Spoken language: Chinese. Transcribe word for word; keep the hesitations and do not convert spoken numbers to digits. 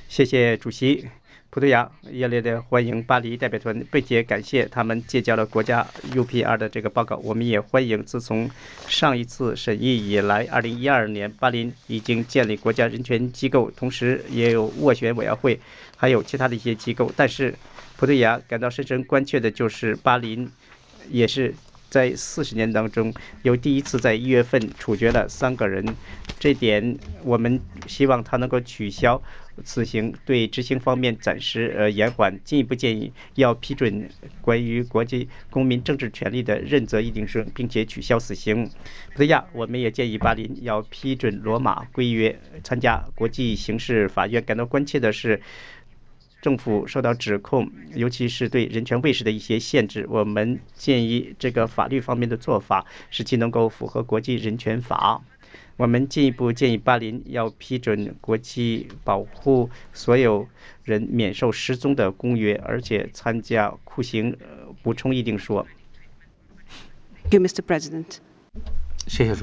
谢谢主席。葡萄牙热烈的欢迎巴黎代表团，并且感谢他们借交了国家 U P R 的这个报告。我们也欢迎自从上一次审议以来，二零一二年巴林已经建立国家人权机构，同时也有斡旋委员会，还有其他的一些机构。但是葡萄牙感到深深关切的就是巴林也是在四十年当中有第一次在一月份处决了三个人，这点我们希望他能够取消此行，对执行方面暂时呃延缓，进一步建议要批准关于国际公民政治权利的认责议定书，并且取消死刑。葡萄牙我们也建议巴林要批准罗马规约参加国际刑事法院。感到关切的是，政府受到指控，尤其是对人权卫士的一些限制。我们建议这个法律方面的做法，使其能够符合国际人权法。我们进一步建议巴林要批准国际保护所有人免受失踪的公约，而且参加酷刑呃补充议定书。 Thank you, Mister President. 谢谢主